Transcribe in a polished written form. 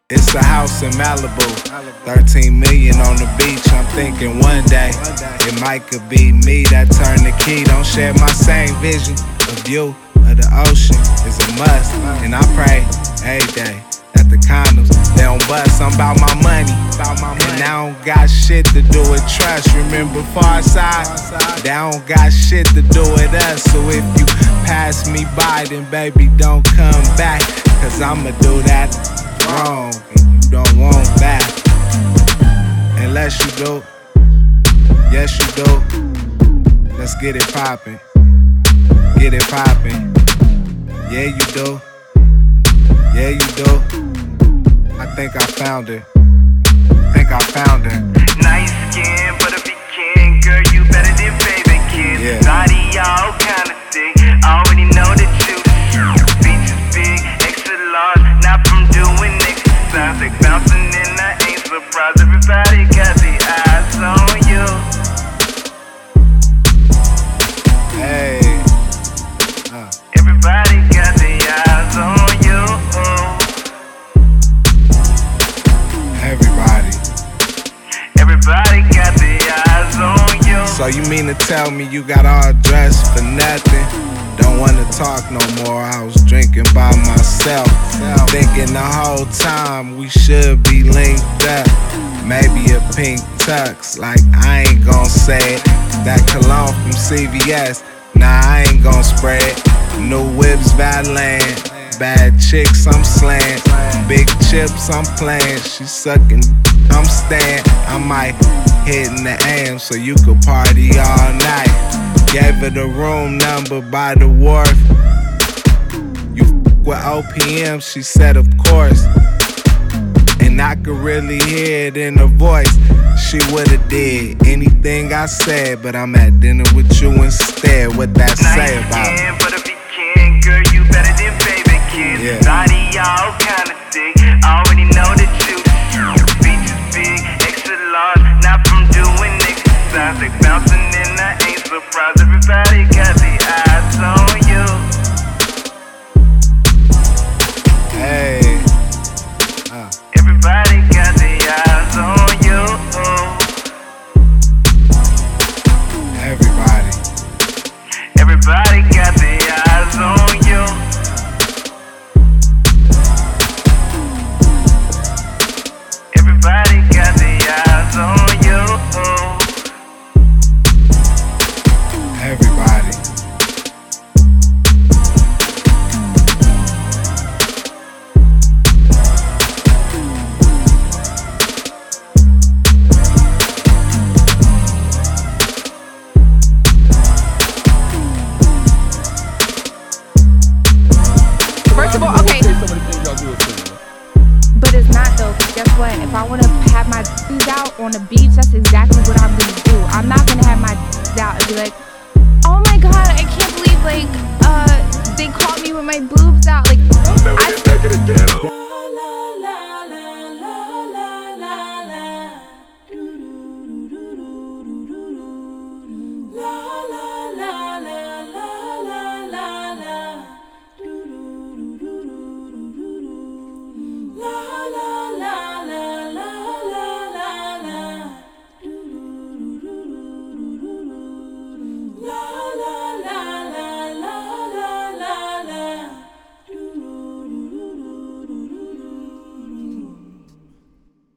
It's a house in Malibu, 13 million on the beach. I'm thinking one day it might could be me that turn the key. Don't share my same vision. The view of the ocean is a must, and I pray every day that the condoms they don't bust. I'm about my money, and I don't got shit to do with trust. Remember Farside? They don't got shit to do with us. So if you pass me by, then baby don't come back, 'cause I'ma do that wrong, and you don't want that. Unless you do, yes you do. Let's get it poppin', get it poppin'. Yeah you do, yeah you do. I think I found it, think I found it. Nice skin, but if you can, girl, you better than baby kids. Yeah. Body all kinda thick, already know that you features big, extra large, not from doing exercise. Like bouncing and I ain't surprised. Everybody got the eyes on you. Hey, Everybody got the eyes on you. everybody. Everybody got the eyes on you. So you mean to tell me you got all dressed for nothing? Don't wanna talk no more, I was drinking by myself, thinking the whole time we should be linked up. Maybe a pink tux, like I ain't gon' say it. That cologne from CVS, nah I ain't gon' spray it. New whips Badland, bad chicks I'm slaying, big chips I'm playing. She sucking, I'm staying. I might hit in the AM so you could party all night. Gave her the room number by the wharf. You with OPM, she said of course. And I could really hear it in her voice. She would've did anything I said, but I'm at dinner with you instead. What that say about Nice skin, but if you can, girl, you better than baby kids. Yeah. Body all kinda thick, already know that you features big, extra large, not from doing exercise. Like bouncing and I ain't surprised. Everybody got the eyes on you. hey, Everybody got the eyes on you. everybody. Everybody got the eyes on you. Everybody got the eyes on you. Everybody. First of all, okay. But it's not though, because guess what? If I want to have my d***s out on the beach, that's exactly what I'm going to do. I'm not going to have my d***s out and be like, oh my god, I can't believe, like, they caught me with my boobs out. Like, Back in the ghetto.